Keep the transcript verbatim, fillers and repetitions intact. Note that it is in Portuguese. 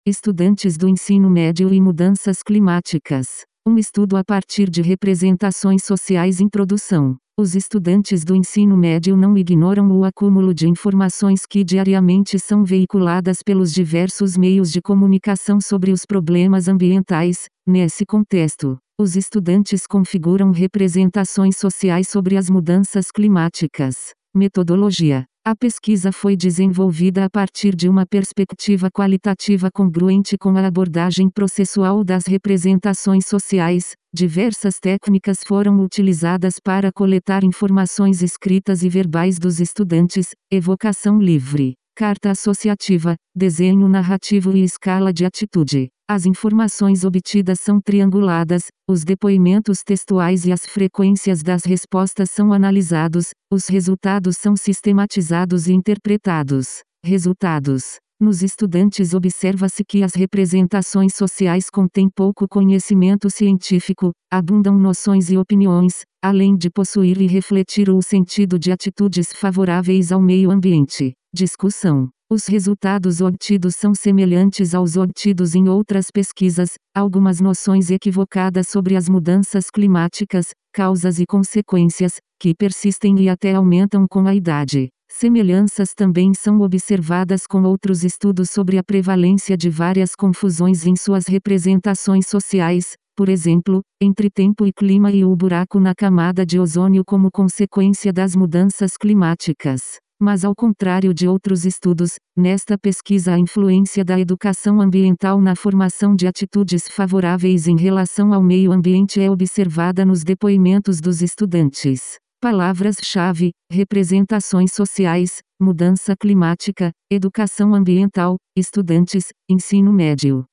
Estudantes do ensino médio e mudanças climáticas. Um estudo a partir de representações sociais. Introdução. Os estudantes do ensino médio não ignoram o acúmulo de informações que diariamente são veiculadas pelos diversos meios de comunicação sobre os problemas ambientais. Nesse contexto, os estudantes configuram representações sociais sobre as mudanças climáticas. Metodologia. A pesquisa foi desenvolvida a partir de uma perspectiva qualitativa congruente com a abordagem processual das representações sociais. Diversas técnicas foram utilizadas para coletar informações escritas e verbais dos estudantes: evocação livre, carta associativa, desenho narrativo e escala de atitude. As informações obtidas são trianguladas, os depoimentos textuais e as frequências das respostas são analisados, os resultados são sistematizados e interpretados. Resultados. Nos estudantes observa-se que as representações sociais contêm pouco conhecimento científico, abundam noções e opiniões, além de possuir e refletir o sentido de atitudes favoráveis ao meio ambiente. Discussão. Os resultados obtidos são semelhantes aos obtidos em outras pesquisas, algumas noções equivocadas sobre as mudanças climáticas, causas e consequências, que persistem e até aumentam com a idade. Semelhanças também são observadas com outros estudos sobre a prevalência de várias confusões em suas representações sociais, por exemplo, entre tempo e clima e o buraco na camada de ozônio como consequência das mudanças climáticas. Mas ao contrário de outros estudos, nesta pesquisa a influência da educação ambiental na formação de atitudes favoráveis em relação ao meio ambiente é observada nos depoimentos dos estudantes. Palavras-chave: representações sociais, mudança climática, educação ambiental, estudantes, ensino médio.